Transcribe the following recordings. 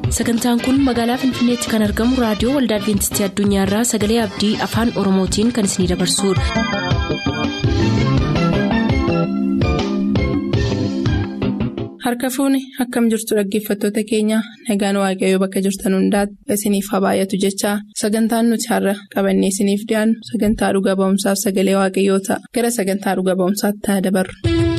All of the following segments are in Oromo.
Sagantaan kun magaalaa Finfinneetti kan argamu raadiyoo Waldaa Adwiintistii Addunyaarraa Sagalee Abdii Afaan Oromootiin kan isinidabarsudha. Harka fuuni akkam jirtu dhaggeeffattoota keenya nagaan waaqayyoo bakka jirtan hundaatti isiniif haa baay'atu jechaa sagantaan nuti har'a qabannee isiniif dhiyaannu sagantaa dhuga ba'umsaaf sagalee waaqayyoo ta'a gara sagantaa dhuga ba'umsaatti haa dabarru.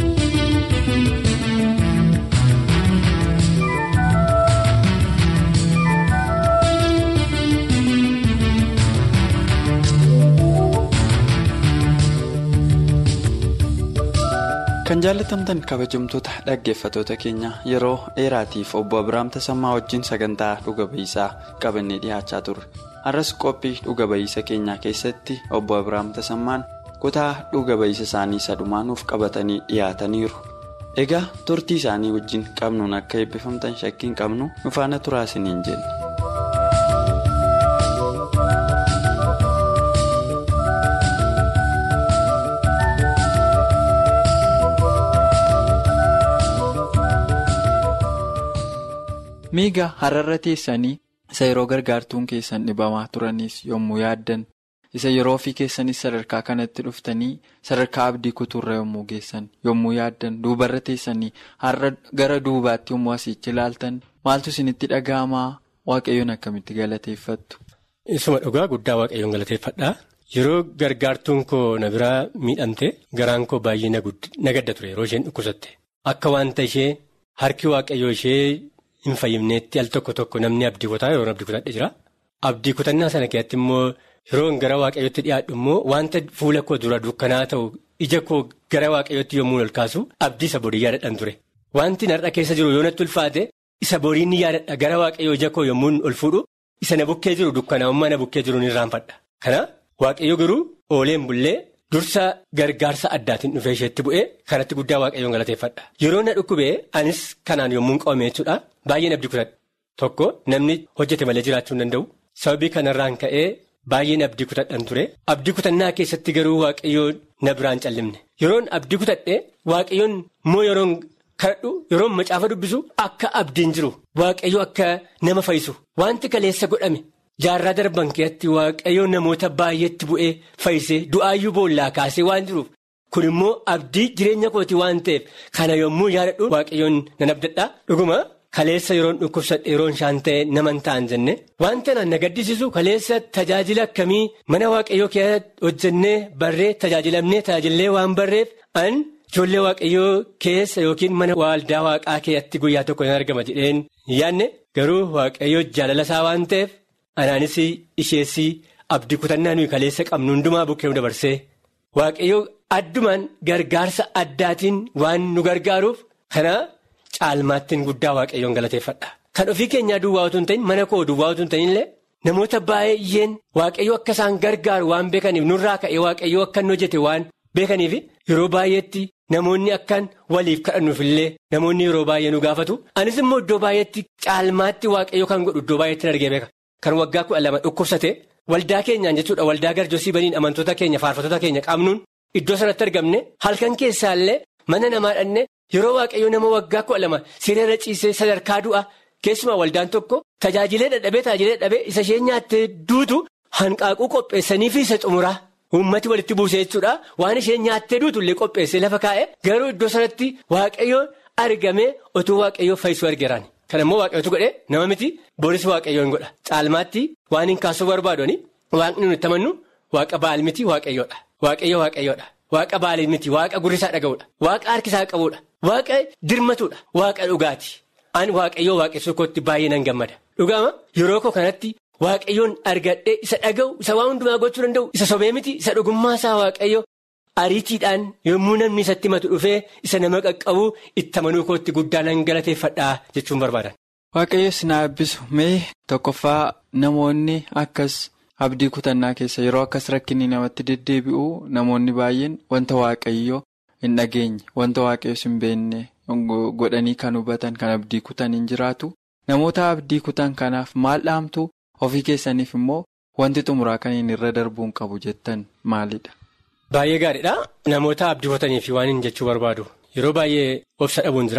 Kan jaallatamtan kabajamtoota dhaggeeffattoota keenya yeroo dheeraatiif obbo Abiraam Tasammaa wajjin sagantaa dhuga ba'iisaa qabannee dhiyaachaa turre. Har'as qophii dhuga ba'iisa keenyaa keessatti obbo Abiraam Tasammaan kutaa dhuga ba'iisa isaanii sadumaanuuf qabatanii dhiyaataniiru. Egaa turtii isaanii wajjin qabnuun akka eebbifamtan shakkiin qabnu nu faana turaa isiniin jenna. Miiga hararra teessanii isa yeroo gargaartuun keessan dhibamaa turanis yommuu yaaddan isa yeroo ofii keessanis sadarkaa kanatti dhuftanii sadarkaa abdii kutuurra yommuu geessan yommuu yaaddan duubarra teessanii har'a gara duubaatti yommuu asiichi ilaaltan maaltu isinitti dhaga'amaa waaqayyoon akkamitti galateeffattu? Isuma dhugaa guddaa waaqayyoon galateeffadhaa. Yeroo gargaartuun koo na biraa miidhamte garaan koo baay'ee na gadda ture yeroo isheen dhukkubsatte akka wanta ishee harki waaqayyoo ishee. Hin fayyimneetti al tokko namni abdii kutaa yeroo abdii kutadhe jira. Abdii kutannaa sana keessatti immoo yeroo gara waaqayyootti dhiyaadhu immoo wanta fuula koo dura dukkanaa ta'u ija koo gara waaqayyootti yommuu ol kaasu abdii isa borii yaadadhaan ture. Wanti narra keessa jiru yoo natti ulfaate isa borii ni yaadadha gara waaqayyoo ija koo yommuu ol fuudhu isa na bukkee jiru dukkanaa'ummaa na bukkee jiru ni irraanfadha. Kana waaqayyo garuu ooleen bullee dursa gargaarsa addaatiin dhufee isheetti bu'ee kanatti guddaa waaqayyoon galateeffadha. Yeroo na dhukkubee anis kanaan yommuu qabame jechuudha. Baay'een abdii kutadhe tokko namni hojjete malee jiraachuu hin danda'u sababii kanarraan ka'ee baay'een abdii kutadhaan ture abdii kutannaa keessatti garuu waaqayyoon na biraan callimne yeroon abdii kutadhe waaqayyoon immoo yeroon kadhadhu yeroon macaafa dubbisu akka abdiin jiru waaqayyo akka nama fayyisu wanti kaleessa godhame jaarraa darban keessatti waaqayyoon namoota baay'eetti bu'ee fayyisee du'aayyuu boollaa kaasee waan jiruuf kun immoo abdii jireenya kootii waan ta'eef kana yommuu yaadadhu waaqayyoon nan abdadhaa dhuguma. Kaleessa yeroon dhukkubsadhe yeroon shaan ta'e naman ta'an jenne wanta na gaddisiisu kaleessa tajaajila akkamii mana waaqayyoo keessatti hojjennee barree tajaajillee waan barreef an ijoollee waaqayyoo keessa yookiin mana waldaa waaqaa keessatti guyyaa tokko hin argama jedheen yaadne garuu waaqayyoo jaalala isaa waan ta'eef anaanis isheessi abdii kutannaa nuyi kaleessa qabnu hundumaa bukkee nu dabarsee waaqayyoo addumaan gargaarsa addaatiin waan nu gargaaruuf kana. Caalmaattiin guddaa waaqayyoon galateeffadha. Kan ofii keenyaa duwwaa utuu hin ta'in mana koo duwwaa utuu hin ta'inillee namoota baay'een waaqayyoo akka isaan gargaaru waan beekaniif nurraa ka'ee waaqayyoo akka inni hojjete waan beekaniif yeroo baay'eetti namoonni akkan waliif kadhannuufillee namoonni yeroo baay'ee nu gaafatu. Anis immoo iddoo baay'eetti caalmaatti waaqayyoo kan godhu iddoo baay'eetti argee beeka. Kan waggaa 12 dhukkubsate waldaa keenyaan jechuudha waldaa garjoosii baniin amantoota keenya faarfattoota keenya qabnuun iddoo sanatti argamne halkan keessaallee mana namaa dhanne. Yeroo waaqayyoo nama waggaa 12 siree ciisee sadarkaa du'a keessumaa waldaan tokko tajaajilee dadhabee isa ishee nyaattee duutu hanqaaquu qopheessanii fi isa xumuraa uummati walitti buusee jechuudha waan ishee nyaattee duutu illee qopheessee lafa kaa'e garuu iddoo sanatti waaqayyoo argamee otuu waaqayyoo fayyisuu argeeraan kan immoo waaqayyootu godhe nama miti boris waaqayyoon godha caalmaatti waan hin kaasuu barbaadoni waaqni nuti amannu waaqa baal miti waaqayyoodha waaqayyoodha waaqa baal miti waaqa gurrisaa dhaga'uudha waaqa harkisaa qabuudha. Waaqa dirmatuudha waaqa dhugaati ani waaqayyoo waaqessuu kootti baay'ee nan gammada dhugaama yeroo koo kanatti waaqayyoon argadhee isa dhaga'u isa waan hundumaa gochuu danda'u isa sobee miti isa dhugummaa isaa waaqayyo ariitiidhaan yommuu namni isatti himatu dhufee isa nama qaqqabu itti amanuu kootti guddaa nan galateeffadhaa jechuun barbaadan. Waaqayyo sinaa eebbisu mee tokkoffaa namoonni akkas abdii kutannaa keessa yeroo akkas rakkinni namatti deddeebi'u namoonni baay'een wanta waaqayyo. Hin dhageenye wanta waaqayyoos hin beekne godhanii kan hubatan kan abdii kutan hin jiraatu namoota abdii kutan kanaaf maal dhaamtu ofii keessaniif immoo wanti xumuraa kan hin irra darbuun qabu jettan maalidha? Baay'ee gaariidha namoota abdii kutaniif waan hin jechuu barbaadu yeroo baay'ee obsa dhabuun jira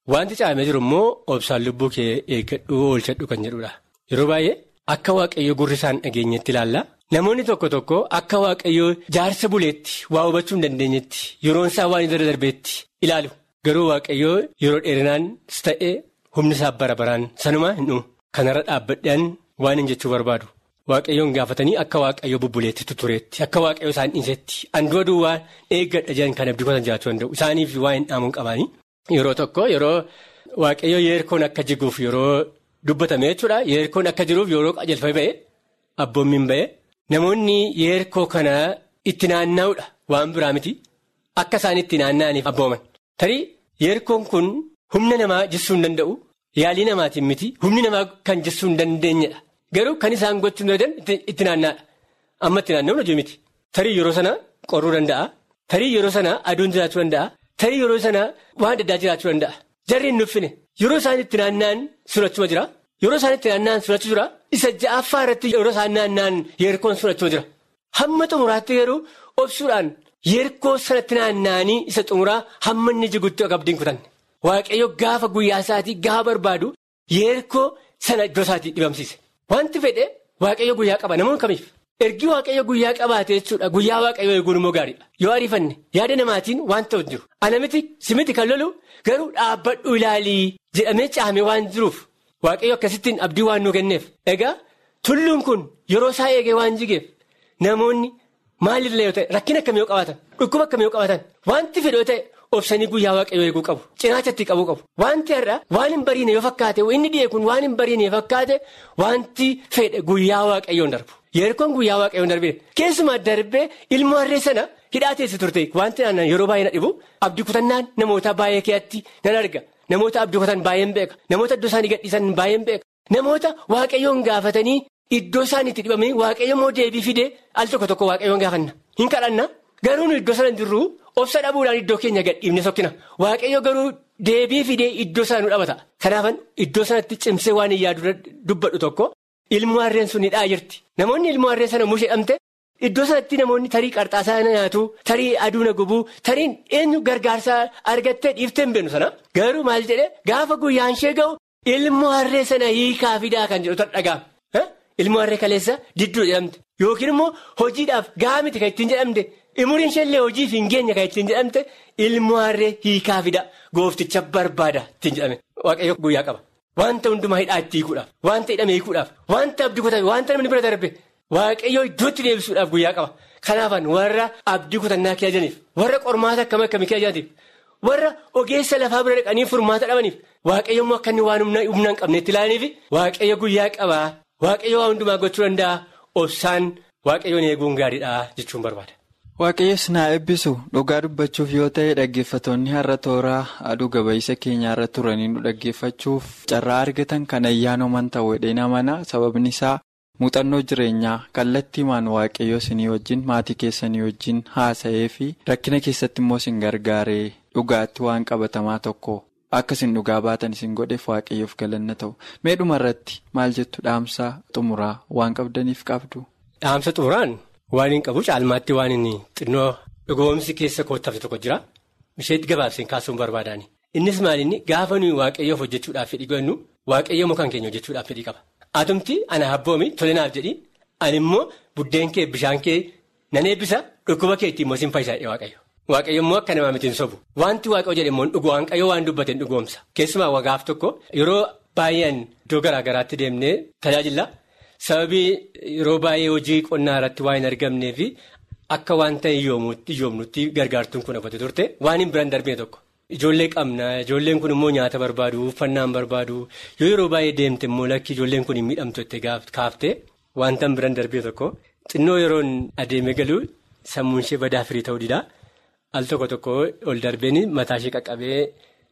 Wanti caamee jiru immoo obsaan lubbuu kee eeggadhu oolchadhu kan jedhudha. Yeroo baay'ee akka waaqayyo gurri isaan dhageenyetti ilaalla. Namoonni tokko tokko akka waaqayyo jaarsa buleetti waa hubachuu hin dandeenyetti yeroon isaa waan irra darbeetti ilaalu. Garuu waaqayyo yeroo dheerinaanis ta'ee humni isaa bara baraan sanumaa hin dhumu. Kanarra dhaabbadhaan waan hin jechuu barbaadu. Waaqayyoon gaafatanii akka waaqayyo bubbuleetti tutureetti akka waaqayyo isaan dhiisetti anduu aduu waan eeggadha jedhan kan abdii kutan jiraachuu danda'u. Isaaniif waa hin dhaamuun qabaanii. Yeroo tokko yeroo waaqayyo yeerkoon akka jiguuf yeroo dubbatame jechuudha. Yeerkoon akka jiruuf yeroo qajeelfame ba'e abboommiin ba'e namoonni yeerkoo kana itti naanna'uudha waan biraa miti akka isaan itti naanna'aniif abbooman. Tarii yeerkoon kun humna namaa jessuu hin danda'u yaalii namaatiin miti humni namaa kan jessuu hin dandeenyedha. Garuu kan isaan gochuu danda'an itti naanna'aadha. Amma itti naanna'uun hojii miti. Tarii yeroo sana qorruu danda'a. Tarii yeroo sana aduun jiraachuu danda'a. Tarii yeroo sana waan adda addaa jiraachuu danda'a. Jarri hin nuffine yeroo isaan itti naanna'an surachuma jira. Yeroo isaan itti naanna'an surachuu jira. Isa ja'affaa irratti yeroo isaan naanna'an yeerkoon surachuma jira. Hamma xumuraatti garuu obsuudhaan yeerkoo sanatti naanna'anii isa xumuraa hamma inni jigutti abdiin kutanne. Waaqayyo gaafa guyyaa isaatii gaafa barbaadu yeerkoo sana iddoo isaatii dhibamsiise. Wanti fedhe waaqayyo guyyaa qaba namoonni kamiif. Ergi waaqayyo guyyaa qabaate jechuudha guyyaa waaqayyo eeguun immoo gaariidha. Yoo ariifanne yaada namaatiin waan ta'u jiru. Ana miti simiti kan lolu garuu dhaabbadhu ilaalii jedhamee caamee waan jiruuf waaqayyo akkasittiin abdii waan nu kenneef. Egaa tulluun kun yeroo isaa eegee waan jigeef namoonni maalirra yoo ta'e rakkina akkamii yoo qabaatan dhukkuba akkamii yoo qabaatan wanti fedhe yoo ta'e obsanii guyyaa waaqayyo eeguu qabu. Cinaachatti qabuu qabu. Wanti har'a waan hin bariine yoo fakkaate inni dhi'ee kun waan hin bariine yoo fakkaate wanti fedhe guyyaa waaqayyoon darbu. Yeerkoon guyyaa waaqayyoon darbee keessumaa darbee ilmoo harree sana hidhaa teesse turte wanti naannoo yeroo baay'ee na dhibu abdii kutannaan namoota baay'ee keessatti nan arga namoota abdii kutan baay'een beeka namoota iddoo isaanii gadhiisan baay'een beeka namoota waaqayyoon gaafatanii iddoo isaaniitti dhibamanii waaqayyo immoo deebii fidee al tokko tokko waaqayyoon gaafanna hin kadhanna garuu iddoo sana jirru obsa dhabuudhaan iddoo keenya gadhiifne sokkina waaqayyo garuu deebii fidee iddoo sana nu dhabata kanaafan iddoo sanatti cimsee waan hin yaadu dubbadhu tokko. Ilmoo harreen sun hidhaa jirti. Namoonni ilmoo harree sana mushee dhamte iddoo sanatti namoonni tarii qarxaasaa nyaatu tarii aduuna gubuu tarii eenyu gargaarsaa argattee dhiiftee hin beenu sana. Garuu maal jedhee gaafa guyyaan ishee ga'u ilmoo harree sana hiikaa fidaa kan jedhu dhaga'ama. Ilmoo harree kaleessa didduu jedhamte yookiin immoo hojiidhaaf gahaa miti kan ittiin jedhamte umuriin isheellee hojiif hin geenye kan ittiin jedhamte ilmoo harree hiikaa fidaa goofticha barbaada ittiin jedhame waaqayyo guyyaa qaba. Wanta hundumaa hidhaa itti hiikuudhaaf wanta hidhame hiikuudhaaf wanta abdii kutame wanta namni bira darbe waaqayyoo iddootti deebisuudhaaf guyyaa qaba. Kanaafan warra abdii kutannaa keejaniif warra qormaata akkamii keejaniif warra ogeessa lafaa bira dhaqanii furmaata dhabaniif waaqayyo immoo akka inni waan humna hin qabneetti ilaalaniif waaqayyo guyyaa qabaa waaqayyo waa hundumaa gochuu danda'a obsaan waaqayyoon eeguun gaariidha jechuun barbaada. Waaqayyoon naa eebbisu dhugaa dubbachuuf yoo ta'e dhaggeeffatoonni har'a tooraa dhuga ba'iisa keenya irra turanii nu dhaggeeffachuuf carraa argatan kan ayyaanoman ta'uu dheena mana sababni isaa muuxannoo jireenyaa kallattiimaan waaqayyoo isinii wajjin maatii keessanii wajjin haasa'ee fi rakkina keessatti immoo isin gargaaree dhugaatti waan qabatamaa tokko akka isin dhugaa baatan isin godheef waaqayyoof galanna ta'u meedhuma irratti maal jettu dhaamsa xumuraa waan qabdaniif qabdu. Dhaamsa xumuraan. Waan hin qabu caalmaatti waan inni xinnoo dhugoomsi keessa koottafe tokko jira. Isheetti gabaabseen kaasuun barbaadaani. Innis maalinni gaafa nuyi waaqayyoof hojjechuudhaaf fedhii godhannu waaqayyoo mukaan keenya hojjechuudhaaf fedhii qaba. Atumti ana habboomi tolinaaf jedhi ani immoo buddeen kee bishaan kee nan eebbisa dhukkuba keetti immoo sin fayyisaa waaqayyo. Waaqayyo immoo akka namaa miti hin sobu. Wanti waaqayyo jedhe immoo dhugu waaqayyoo waan dubbateen dhugoomsa. Keessumaa wagaaf tokko yeroo baay'een iddoo garaa garaatti deemnee tajaajila. Sababii yeroo baay'ee hojii qonnaa irratti waan hin argamnee fi akka wanta hiyyoomnutti gargaartuun kun hafate turte waan hin biraan darbine tokko. Ijoollee qabna ijoolleen kun immoo nyaata barbaadu uffannaan barbaadu yeroo baay'ee deemte immoo lakki ijoolleen kun hin miidhamtu itti kaaftee wanta hin biraan darbine tokko xinnoo yeroon adeeme galuu sammuun ishee badaa firii ta'uu dida al tokko ol darbeen mataa ishee qaqqabee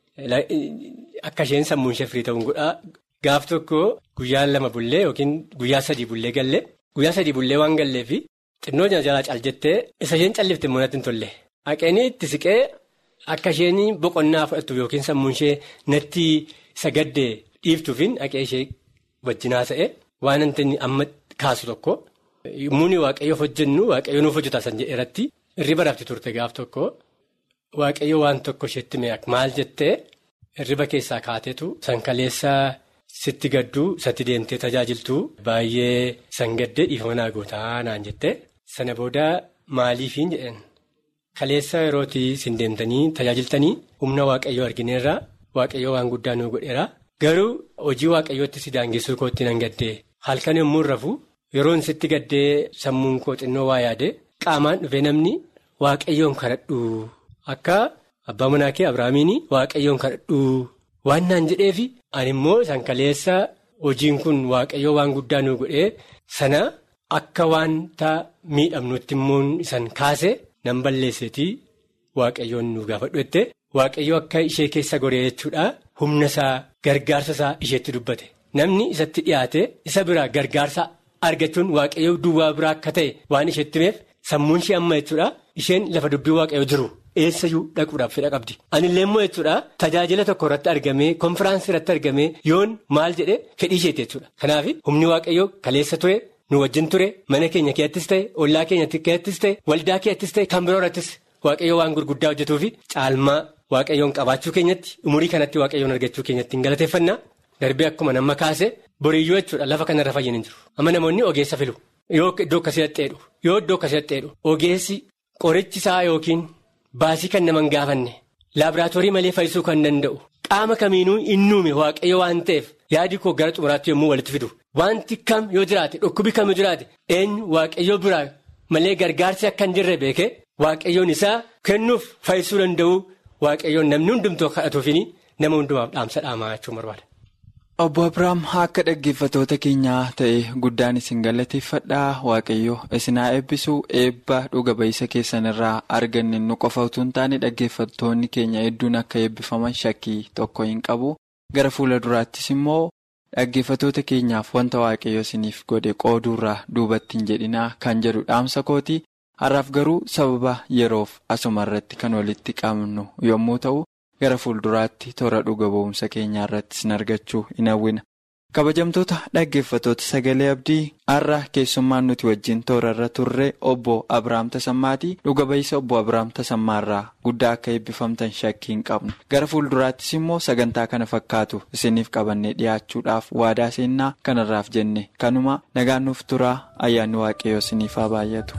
akka isheen sammuun ishee firii ta'uun godhaa. Gaaf tokko guyyaa 2 bullee yookiin guyyaa 3 bullee galle guyyaa 3 bullee waan galleefi xinnoo jalaa caal jettee isa isheen callifte immoo natti hin tolle. Haqeenii itti siqee akka isheen boqonnaa fudhattu yookiin sammuun ishee natti sagaddee dhiiftuufiin haqee ishee wajjin haasa'e waan inni amma kaasu tokko muuni waaqayyoof hojjennu waaqayyo nuuf hojjetaa san jedhe irratti irri baraafti turte gaaf tokko waaqayyo waan tokko isheetti maal jettee hirriba keessaa kaateetu sankaleessaa sitti gadduu satti deemtee tajaajiltuu baay'ee sangaddee dhiifama naa gootaa naan jette sana booda maaliifiin jedhan kaleessa yerootii sin deemtanii tajaajiltanii humna waaqayyoo argineerraa waaqayyoo waan guddaa nuu godheera garuu hojii waaqayyootti si daangessuu kootti nan gaddee halkan yommuu rafu yeroon sitti gaddee sammuun koo xinnoo waa yaade qaamaan dhufee namni waaqayyoon kadhadhu akka abbaa manaa kee Abrahaamiin waaqayyoon kadhadhu waan naan jedheefi ani immoo sankaleessa hojiin kun waaqayyoo waan guddaa nuu godhee sana akka wanta miidhamnutti immoo isan kaase nan balleesseetii waaqayyoon nu gaafadhu jette waaqayyoo akka ishee keessa goree jechuudha humna isaa gargaarsa isaa isheetti dubbate namni isatti dhiyaate isa biraa gargaarsa argachuun waaqayyoo duwwaa biraa akka ta'e waan isheetti himeef sammuun ishee amma jechuudha isheen lafa dubbii waaqayyoo jiru eessayyuu dhaquudhaaf fedha qabdi anillee immoo jechuudha tajaajila tokko irratti argamee konfiraansii irratti argamee yoon maal jedhe fedhii isheeti jechuudha kanaaf humni waaqayyoo kaleessa ture nu wajjin ture mana keenya keessattis ta'e ollaa keenya keessattis ta'e waldaa keessattis ta'e kan biroo irrattis waaqayyoo waan gurguddaa hojjetuu fi caalmaa waaqayyoon qabaachuu keenyatti umurii kanatti waaqayyoon argachuu keenyatti hin galateeffannaa darbee akkuma nama kaase boriyyuu jechuudha lafa kanarra fayyin hin jiru amma namoonni ogeessa filu yoo iddoo akkasii dheedhu ogeessi qorichisaa yookiin baasii kan nama hin gaafanne laaboraatoorii malee fayyisuu kan danda'u qaama kamiinuu inni uume waaqayyo waan ta'eef yaadi koo gara xumuraatti yommuu walitti fidu wanti kam yoo jiraate dhukkubi kam yoo jiraate eenyu waaqayyoo biraa malee gargaarsi akka hin jirre beekee waaqayyoon isaa kennuuf fayyisuu danda'u waaqayyoon namni hundumtuu kadhatuufiin nama hundumaaf dhaamsa dhaamaa jechuun barbaada. Obbo Abiraam akka dhaggeeffatoota keenyaa ta'e guddaan isin galateeffadhaa waaqayyo isinaa eebbisuu eebba dhuga ba'iisa keessan irraa arganne nu qofa utuu hin taane dhaggeeffattoonni keenya hedduun akka eebbifaman shakkii tokko hin qabu gara fuula duraattis immoo dhaggeeffatoota keenyaaf wanta waaqayyo isiniif godhe qooduurraa duubatti hin jedhinaa kan jedhu dhaamsa kooti har'aaf garuu sababa yeroof asuma irratti kan walitti qabnu yommuu ta'u. Gara fuulduraatti toora dhuga ba'umsa keenyaa irrattis in argachuu hin hawwina. Kabajamtoota dhaggeeffatoota sagalee abdii har'a keessummaan nuti wajjin toora irra turre obbo Abiraam Tasammaati. Dhuga ba'iisa obbo Abiraam Tasammaa irraa guddaa akka eebbifamtan shakkii hin qabnu. Gara fuulduraattis immoo sagantaa kana fakkaatu isiniif qabannee dhiyaachuudhaaf waadaa seennaa kanarraaf jenne kanuma nagaan nuuf turaa ayyaanni waaqayyoo isiniif haa baay'atu.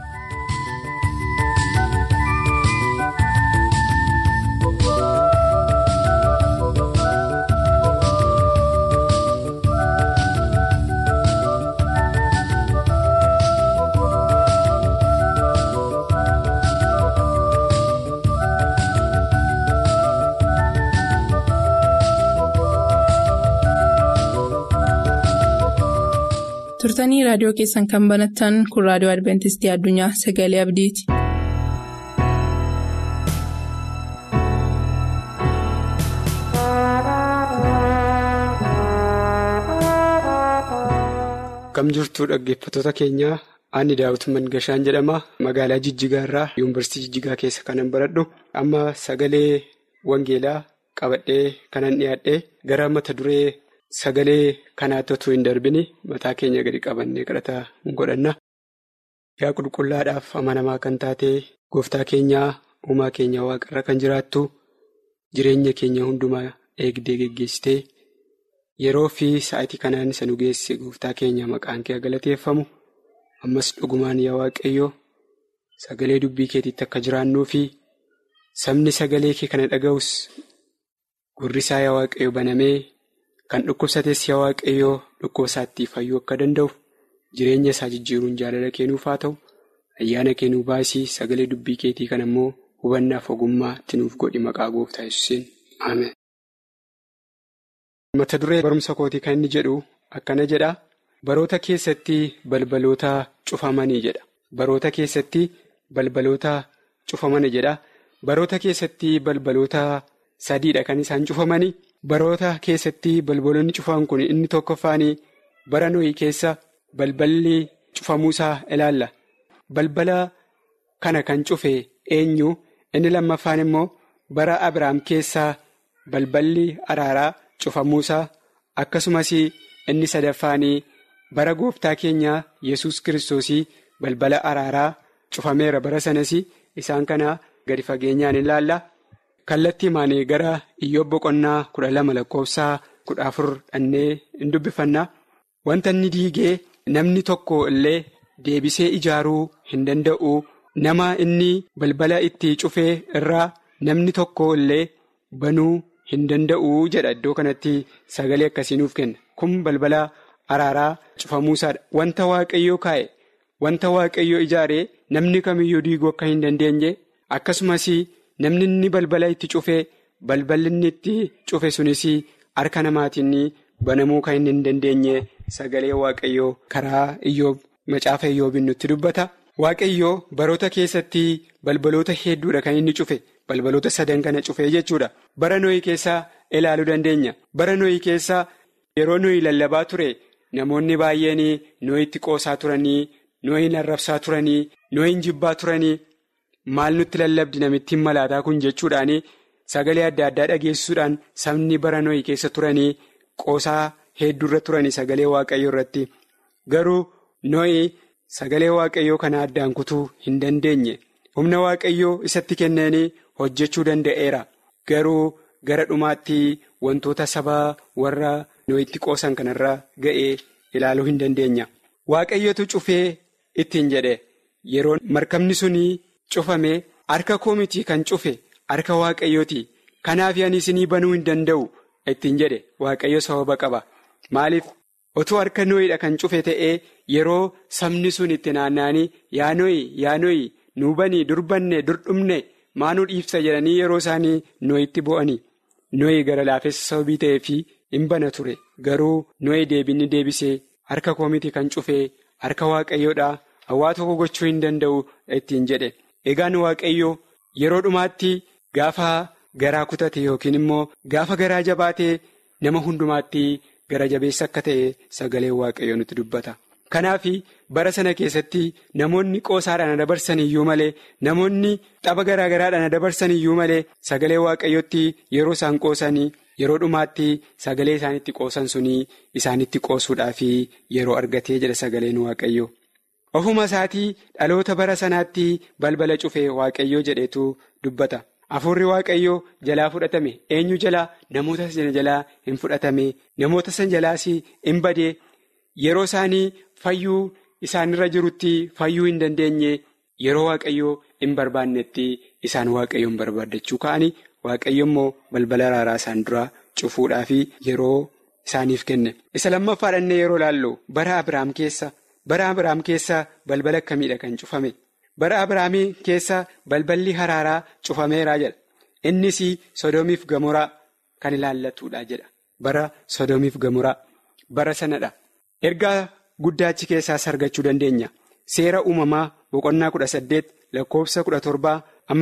turtanii raadiyoo keessan kan banattan kun raadiyoo Adventistii Addunyaa Sagalee Abdiiti. Kam jirtuu dhaggeeffatoota keenyaa ani Daawit Mangashaan jedhama magaalaa Jijjigaa irraa yuunivarsiitii Jijjigaa keessa kanan baradhu amma sagalee wangeelaa qabadhee kanan dhiyaadhee gara mata duree sagalee kanaatti otoo hin darbini mataa keenya gadi qabannee kadhataa hin godhanna. Yaa qulqullaadhaaf amanamaa kan taate gooftaa keenyaa uumaa keenya waaqarra kan jiraattu jireenya keenya hundumaa eegdee geggeessitee yeroo fi sa'aatii kanaan isa nu geesse gooftaa keenya maqaan kee galateeffamu ammas dhugumaan yaa waaqayyo sagalee dubbii keetiitti akka jiraannuu fi sabni sagalee kee kana dhaga'us gurri isaa yaa waaqayyo banamee kan dhukkubsates yaa waaqayyo dhukkuba isaatti fayyuu akka danda'u jireenya isaa jijjiiruun jaalala kennuuf haa ta'u ayyaana kennuu baasii sagalee dubbii keetii kan ammoo hubannaaf ogummaa nuuf godhi maqaa gooftaa Yesuusiin ameen. Mata duree barumsa kootii kan inni jedhu akkana jedha baroota keessatti balbaloota cufamanii jedha. Baroota keessatti balbaloota cufamanii jedha. Baroota keessatti balbaloota sadiidha kan isaan cufamanii. Baroota keessatti balbaloonni cufan kun inni tokkoffaanii bara Nohii keessa balballi cufamuusaa ilaalla. Balbala kana kan cufe eenyu inni lammaffaan immoo bara Abiraam keessaa balballi araaraa cufamuusaa akkasumas inni sadaffaanii bara gooftaa keenyaa Yesuus Kiristoosii balbala araaraa cufameera bara sanas isaan kana gadi fageenyaan ilaalla. kallattii maanii gara Iyyoob boqonnaa 12 lakkoofsa 14 dhannee hin dubbifannaa. Wanta inni diigee namni tokko illee deebisee ijaaruu hin danda'u. Nama inni balbala itti cufee irraa namni tokko illee banuu hin danda'u jedha. Iddoo kanatti sagalee akkasii nuuf kenna. Kun balbala araaraa cufamuusaadha. Wanta Waaqayyoo kaa'e, wanta Waaqayyoo ijaaree namni kamiyyuu diiguu akka hin dandeenye, akkasumas namni inni balbala itti cufee balballi inni itti cufe sunis harka namaatiin banamuu kan hin dandeenye sagalee Waaqayyoo karaa Iyyoob macaafa Iyyoobiin nutti dubbata. Waaqayyoo baroota keessatti balbaloota hedduudha kan inni cufe. Balbaloota 3 kana cufee jechuudha. Bara Noohii keessaa ilaaluu dandeenya. Bara Noohii keessaa yeroo Noohii lallabaa ture namoonni baay'een Noohiitti qoosaa turanii, Noohiin arrabsaa turanii, Noohiin jibbaa turanii, maal nutti lallabdi namittiin malaataa kun jechuudhaan sagalee adda addaa dhageessisuudhaan sabni bara Noohii keessa turanii qoosaa hedduurra turanii sagalee Waaqayyoo irratti. Garuu Noohii sagalee Waaqayyoo kana addaan kutuu hin dandeenye. Humna Waaqayyoo isatti kenneen hojjechuu danda'eera. Garuu gara dhumaatti wantoota sabaa warra Noohiitti qoosan kanarra ga'ee ilaaluu hin dandeenya. Waaqayyootu cufee ittiin jedhe yeroo markabni suni cufame harka koo miti kan cufe harka Waaqayyooti. Kanaaf ani isinii banuu hin danda'u ittiin jedhe Waaqayyo sababa qaba. Maaliif? Otoo harka Noohiidha kan cufe ta'ee yeroo sabni sun itti naanna'anii yaa Noohii nuu banii durbanne durdhumne maanuu dhiibsa jedhanii yeroo isaanii Noohiitti bo'anii. Noohii gara laafessa sababii ta'ee fi hin bana ture. Garuu Noohii deebisee harka koo miti kan cufee harka Waaqayyoodha. Hawaa tokko gochuu hin danda'u ittiin jedhe. Egaan Waaqayyoo yeroo dhumaatti gaafa garaa kutate yookiin immoo gaafa garaa jabaatee nama hundumaatti gara jabeessa akka ta'e sagalee Waaqayyoo nutti dubbata. Kanaaf bara sana keessatti namoonni qoosaadhaan dabarsan iyyuu malee, namoonni tapha garaa garaadhaan dabarsan iyyuu malee sagalee Waaqayyootti yeroo isaan qoosanii yeroo dhumaatti sagalee isaanitti qoosan sunii isaanitti qoosuudhaaf yeroo argatee jedha sagaleen Waaqayyoo. Ofuma isaatii dhaloota bara sanaatti balbala cufee Waaqayyoo jedhetu dubbata. Hafuurri Waaqayyoo jalaa fudhatame. Eenyu jalaa? Namoota sana jalaa hin fudhatame. Namoota sana jalaas hin badee yeroo isaanii fayyuu isaanirra jirutti fayyuu hin dandeenye yeroo Waaqayyoo hin barbaannetti isaan Waaqayyoon barbaadachuu ka'anii Waaqayyo immoo balbala araaraa isaan dura cufuudhaaf yeroo isaaniif kenne. Isa lammaffaadhaan yeroo laallu bara Abiraam keessa balbala akkamiidha kan cufame? Bara Abiraamii keessa balballi araaraa cufameeraa jedha. Innis Sodoomiif Gamoraa kan ilaallatuudha jedha. Bara Sodoomiif Gamoraa bara sanadha. Ergaa guddaachi keessaas argachuu dandeenya. Seera uumamaa boqonnaa 18 lakkoofsa 17 amma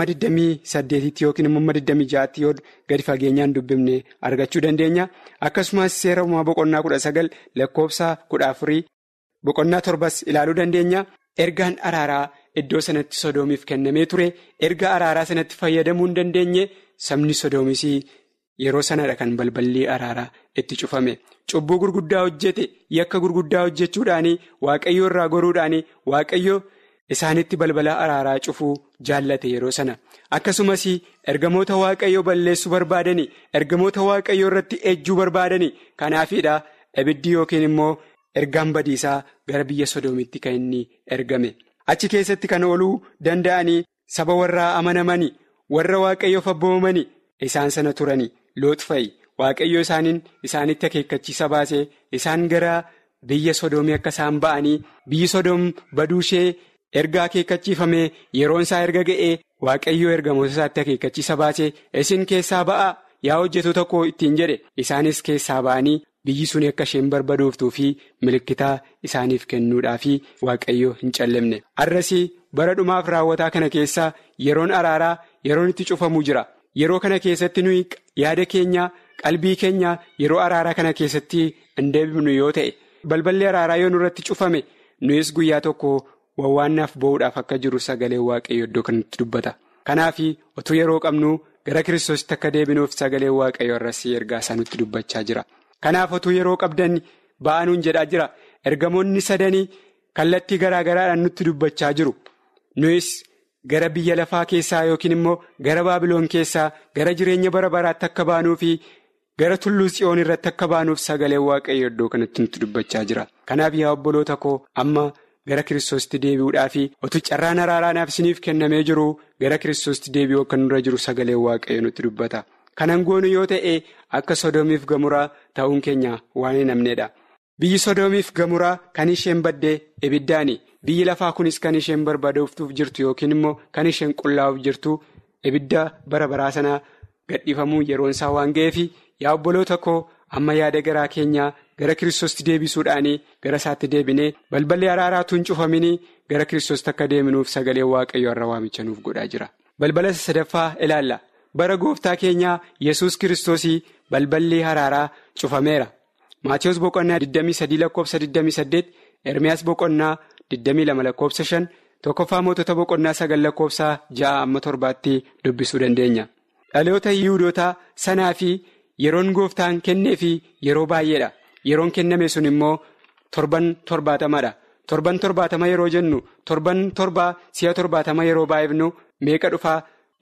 28tti yookiin immoo 26tti yoo gadi fageenyaan dubbifne argachuu dandeenya. Akkasumas seera uumamaa boqonnaa 19 lakkoofsa 14 boqonnaa 7 ilaaluu dandeenya. Ergaan araaraa iddoo sanatti Sodoomiif kennamee ture. Erga araaraa sanatti fayyadamuu hin dandeenye sabni Sodoomis yeroo sanadha kan balballi araaraa itti cufame. Cubbuu gurguddaa hojjete, yakka gurguddaa hojjechuudhaan Waaqayyoo irraa goruudhaan Waaqayyo isaanitti balbala araaraa cufuu jaallate yeroo sana. Akkasumas ergamoota Waaqayyoo balleessuu barbaadanii, ergamoota Waaqayyoo irratti ejjuu barbaadanii kanaafidha ibiddi yookiin immoo ergaan badiisaa gara biyya Sodoomitti kan inni ergame. Achi keessatti kan ooluu danda'anii saba warraa amanamanii, warra Waaqayyoof abboomanii isaan sana turanii Loot fa'i. Waaqayyo isaanitti akeekkachiisa baasee isaan gara biyya Sodoomii akka isaan ba'anii biyyi Sodoom baduu ishee erga akeekkachiifamee yeroon isaa erga ga'ee Waaqayyo ergamoota isaatti akeekkachiisa baasee isin keessaa ba'aa yaa hojjettoota koo ittiin jedhe isaanis keessaa ba'anii biyyi sun akka isheen barbadooftuu fi milikitaa isaaniif kennuudhaa fi Waaqayyo hin callemne. Arrasii bara dhumaaf raawwataa kana keessaa yeroon araaraa yeroon itti cufamuu jira. Yeroo kana keessatti nuyi yaada keenya qalbii keenya yeroo araaraa kana keessatti hin deebifnu yoo ta'e balballi araaraa yoo nurratti cufame nuyis guyyaa tokko wawwaannaaf ba'uudhaaf akka jiru sagalee Waaqayyo iddoo kanatti dubbata. Kanaaf utuu yeroo qabnu gara Kiristoositti akka deebinuuf sagalee Waaqayyo arrasii ergaa isaa nutti dubbachaa jira. Kanaaf utuu yeroo qabdan ba'anuun jedhaa jira. Ergamoonni 3 kallattii garaa garaadhaan nutti dubbachaa jiru. Nuyis gara biyya lafaa keessaa yookiin immoo gara Baabiloon keessaa gara jireenya bara baraatti akka baanuu fi gara tulluu Tsiyoon irratti akka baanuuf sagalee Waaqayyoo iddoo kanatti nutti dubbachaa jira. Kanaaf yaa obboloota koo amma gara Kiristoositti deebi'uudhaa fi otu carraan araaraanaaf isiniif kennamee jiru gara Kiristoositti deebi'uu akka nurra jiru sagalee Waaqayyoo nutti dubbata. Kanan goonu yoo ta'e akka Sodoomiif Gamoraa ta'uun keenya waan hin amneedha. Biyyi Sodoomiif Gamoraa kan isheen baddee ibiddaani. Biyyi lafaa kunis kan isheen barbaadoftuuf jirtu yookiin immoo kan isheen qullaa'uuf jirtu ibidda bara baraa sanaa gadhiifamuu yeroon isaa waan ga'eef yaa obboloota koo amma yaada garaa keenyaa gara Kiristoositti deebisuudhaanii gara isaatti deebinee balballi araaraatu hin cufaminii gara Kiristoositti akka deeminuuf sagalee Waaqayyoo irra waamicha nuuf godhaa jira. Balbala sadaffaa ilaalla. Bara gooftaa keenyaa Yesuus Kiristoosii balballi araaraa cufameera. Maatiyus boqonnaa 23 lakkoofsa 28, Ermiyaas boqonnaa 22 lakkoofsa 5, tokkoffaa mootota boqonnaa 9 lakkoofsa 6-7 dubbisuu dandeenya. Dhaloota Yihuudootaa sanaa fi yeroon gooftaan kennee fi yeroo baay'eedha. Yeroon kenname sun immoo 70 70 yeroo jennu 7 si'a 70 yeroo baay'ifnu meeqa dhufaa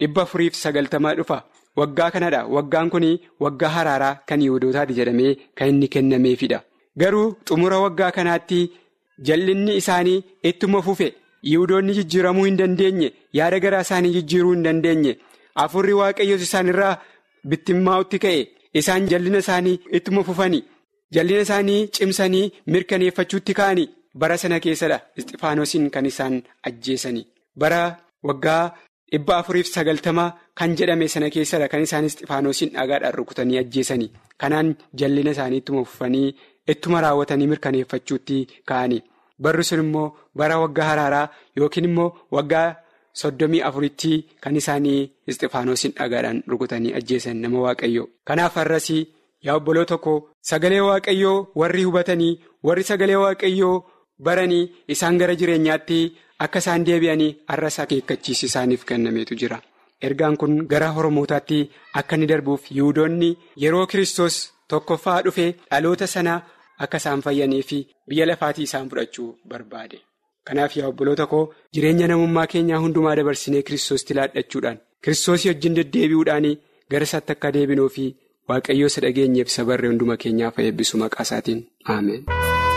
490 dhufa. Waggaa kanadha. Waggaan kun waggaa araaraa kan Yihuudootaati jedhamee kan inni kennameefidha. Garuu xumura waggaa kanaatti jal'inni isaanii ittuma fufe. Yihuudoonni jijjiiramuu hin dandeenye, yaada garaa isaanii jijjiiruu hin dandeenye. Afurri Waaqayyoos isaan irraa bittimmaa'utti ka'e. Isaan jallina isaanii ittuma fufanii, jallina isaanii cimsanii mirkaneeffachuutti ka'anii bara sana keessadha. Isxifaanosiin kan isaan ajjeesanii. Bara waggaa 490 kan jedhame sana keessadha kan isaan Isxifaanosiin dhagaadhaan rukutanii ajjeesanii. Kanaan jallina isaanii ittuma fufanii ittuma raawwatanii mirkaneeffachuutti ka'anii. Barri sun immoo bara waggaa araaraa yookiin immoo waggaa 34tti kan isaanii Isxifaanosiin dhagaadhaan rukutanii ajjeesan nama Waaqayyoo. Kanaaf har'asii yaa obboloota koo sagalee Waaqayyoo warri hubatanii warri sagalee Waaqayyoo baranii isaan gara jireenyaatti akka isaan deebi'anii har'as akeekkachiisi isaaniif kennameetu jira. Ergaan kun gara Oromootaatti akka inni darbuuf Yihuudoonni yeroo Kiristoos tokkoffaa dhufee dhaloota sana akka isaan fayyanii fi biyya lafaatii isaan fudhachuu barbaade. Kanaaf yaa obboloota koo jireenya namummaa keenyaa hundumaa dabarsinee Kiristoositti laadhachuudhaan Kiristoosii wajjin deddeebi'uudhaan gara isaatti akka deebinuu fi Waaqayyoo isa dhageenyeef isa barree hunduma keenyaaf eebbisu maqaa isaatiin. Ameen.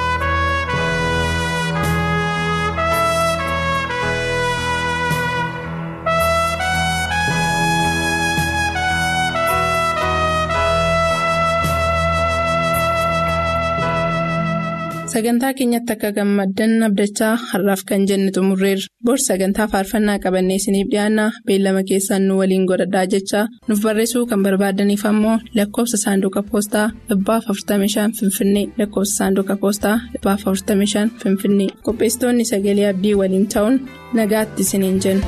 Sagantaa keenyatti akka gammaddan abdachaa har'aaf kan jenne xumurreerra. Bor sagantaa faarfannaa qabannee isiniif dhiyaanna beellama keessaan nu waliin godhadhaa jechaa nuuf barreessuu kan barbaadaniif ammoo lakkoofsa saanduqa poostaa 45 Finfinnee lakkoofsa saanduqa poostaa 45 Finfinnee qopheessitoonni sagalee abdii waliin ta'uun nagaatti isiniin jenna.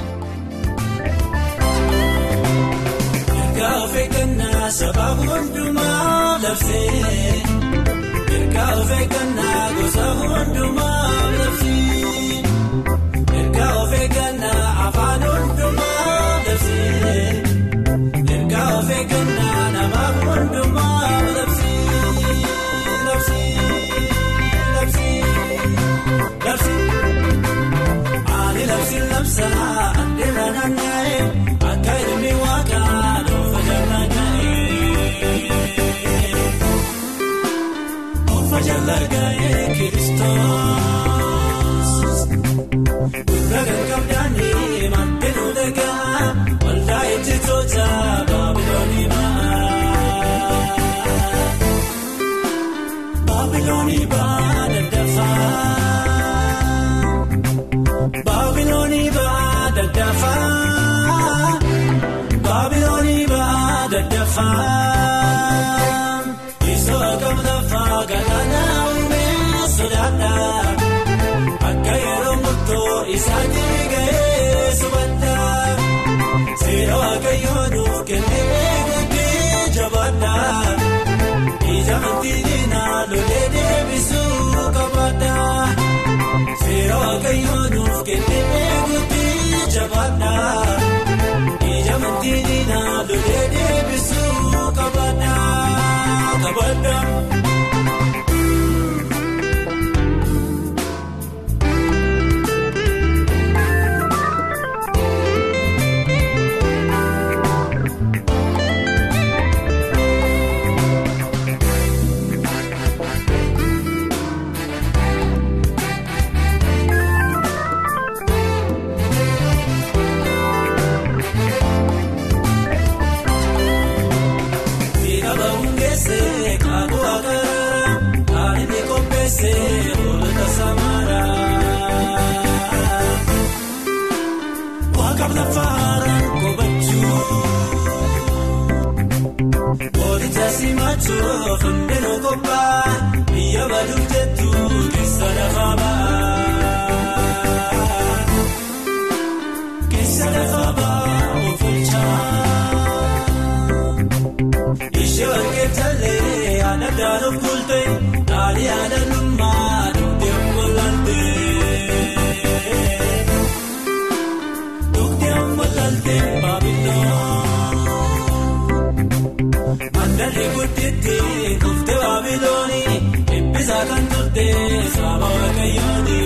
Ofeeggannaa gosa hundumaa labsii ergaa ofeeggannaa afaan hundumaa labsii ergaa ofeeggannaa nama hundumaa labsii ani labsii labsaa adeema naanna'ee akka ilmi waaqaa dhuunfa jarraana'ee. Jalagayee Kiristoos gurra gamdaanii maddeenuu dhagaa waldaa ejjitoota Baabiloonii baa daddafaa Baabiloonii baa daddafaa isoo gamdafaa galaanaa uumee sodaadhaa akka yeroo murtoo isaanii ga'ee subadhaa seera Waaqayyoo nuuf kennee guddee jabaadhaa ija amantiidhaan lolee deebisuu qabaadhaa seera Waaqayyoo nuuf kennee guddee jabaadhaa ija amantiidhaan lolee deebisuu qabaadhaa. Abla faaraan koobachuu. Booricha simachuu fundinoo kobbaa biyya baduuf jettu keessa lafa ba'a. Keessa lafa ba'a ofolchaa. Ishee walqeettalee haala daanuu kulte dhaalii haala lummaa dugdee ammalaaltee Baabiloon. Mandalii gudditti kufte Baabilooni ebbisaa kan turte saaba waaqayyooni.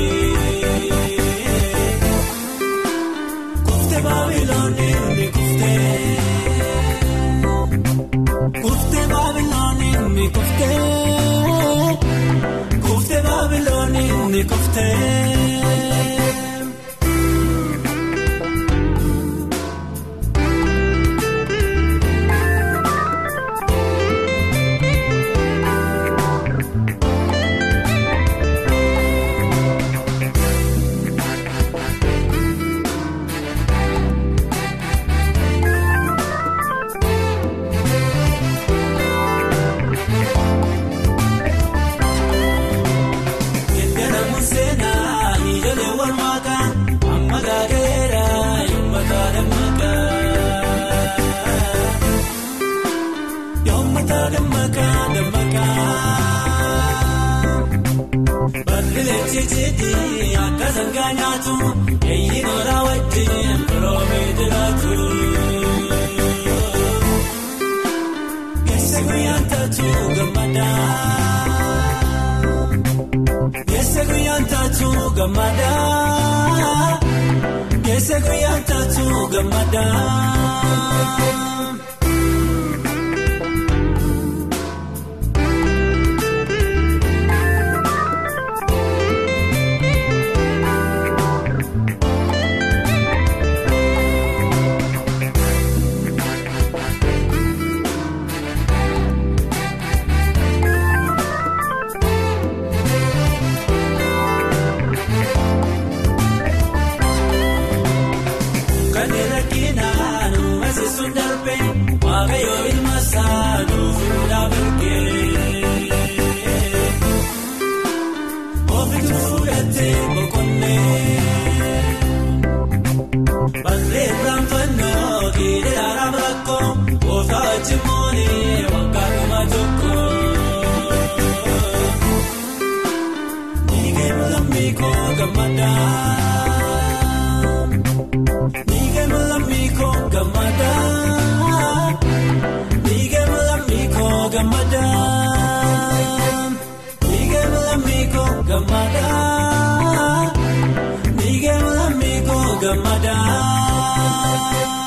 Kufte Baabilooni ni kufte. Kufte Baabilooni ni kufte. Kufte Baabilooni ni kufte. Barreeffamni akka sangaa nyaatu eeyyinoora wajjin firoomee jiraatu. Keessa guyyaan taatu gammadaa. Keessa guyyaan taatu gammadaa. Keessa guyyaan taatu gammadaa. Gammadaa.